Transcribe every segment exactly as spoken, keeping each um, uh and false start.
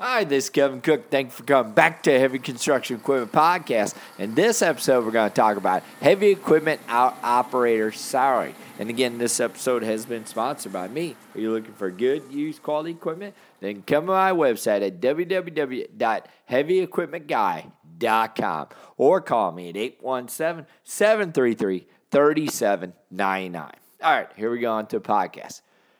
Hi, this is Kevin Cook. Thank you for coming back to Heavy Construction Equipment Podcast. In this episode, we're going to talk about heavy equipment out operator salary. And again, this episode has been sponsored by me. Are you looking for good, used, quality equipment? Then come to my website at w w w dot heavy equipment guy dot com or call me at eight one seven, seven three three, three seven nine nine. All right, here we go on to the podcast.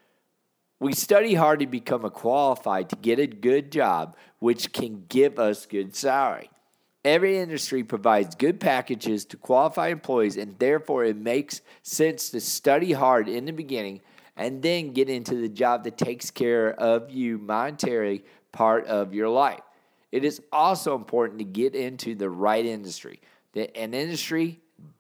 We study hard to become a qualified to get a good job, which can give us good salary. Every industry provides good packages to qualified employees, and therefore it makes sense to study hard in the beginning and then get into the job that takes care of you monetarily part of your life. It is also important to get into the right industry, an industry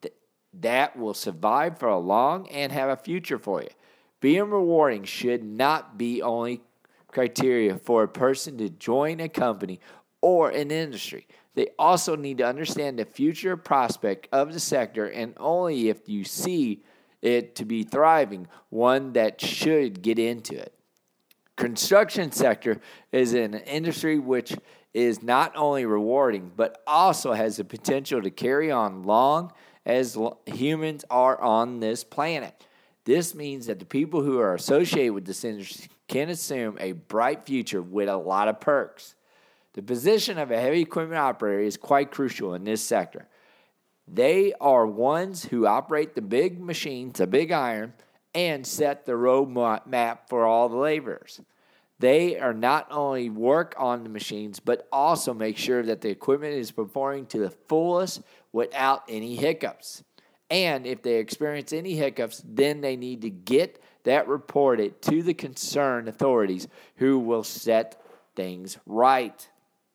that will survive for a long and have a future for you. Being rewarding should not be only criteria for a person to join a company or an industry. They also need to understand the future prospect of the sector, and only if you see it to be thriving, one that should get into it. Construction sector is an industry which is not only rewarding, but also has the potential to carry on long as humans are on this planet. This means that the people who are associated with this industry can assume a bright future with a lot of perks. The position of a heavy equipment operator is quite crucial in this sector. They are ones who operate the big machines, the big iron, and set the road map for all the laborers. They are not only work on the machines, but also make sure that the equipment is performing to the fullest without any hiccups. And if they experience any hiccups, then they need to get that reported to the concerned authorities who will set things right.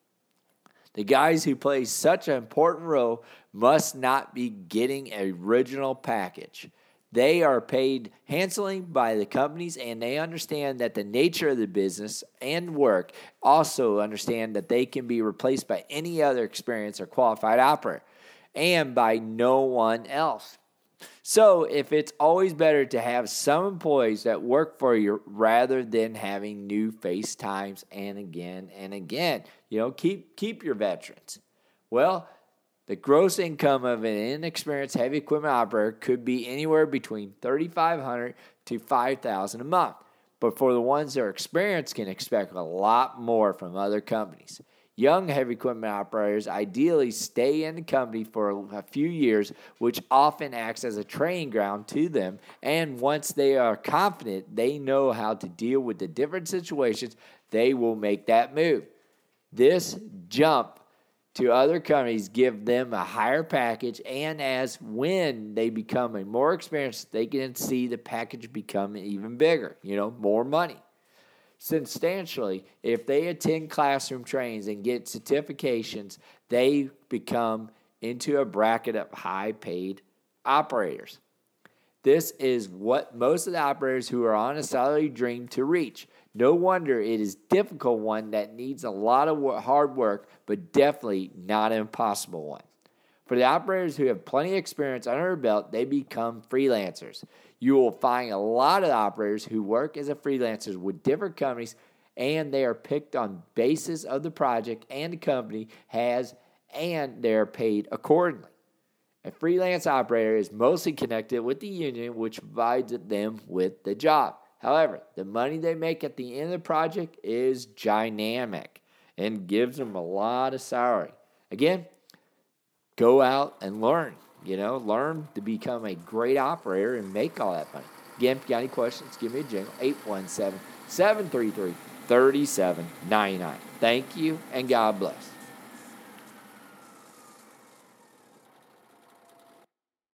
The guys who play such an important role must not be getting an original package. They are paid handsomely by the companies, and they understand that the nature of the business and work also understand that they can be replaced by any other experienced or qualified operator, and by no one else. So if it's always better to have some employees that work for you rather than having new FaceTimes and again and again, you know, keep keep your veterans. Well, the gross income of an inexperienced heavy equipment operator could be anywhere between thirty-five hundred dollars to five thousand dollars a month. But for the ones that are experienced, can expect a lot more from other companies. Young heavy equipment operators ideally stay in the company for a few years, which often acts as a training ground to them. And once they are confident they know how to deal with the different situations, they will make that move. This jump to other companies give them a higher package, and as when they become a more experienced, they can see the package become even bigger, you know, more money. Substantially, if they attend classroom trainings and get certifications, they become into a bracket of high-paid operators. This is what most of the operators who are on a salary dream to reach. No wonder it is a difficult one that needs a lot of hard work, but definitely not an impossible one. For the operators who have plenty of experience under their belt, they become freelancers. You will find a lot of operators who work as a freelancers with different companies, and they are picked on basis of the project and the company has, and they are paid accordingly. A freelance operator is mostly connected with the union, which provides them with the job. However, the money they make at the end of the project is dynamic and gives them a lot of salary. Again, go out and learn. You know, learn to become a great operator and make all that money. Again, if you got any questions, give me a jingle, eight one seven, seven three three, three seven nine nine. Thank you, and God bless.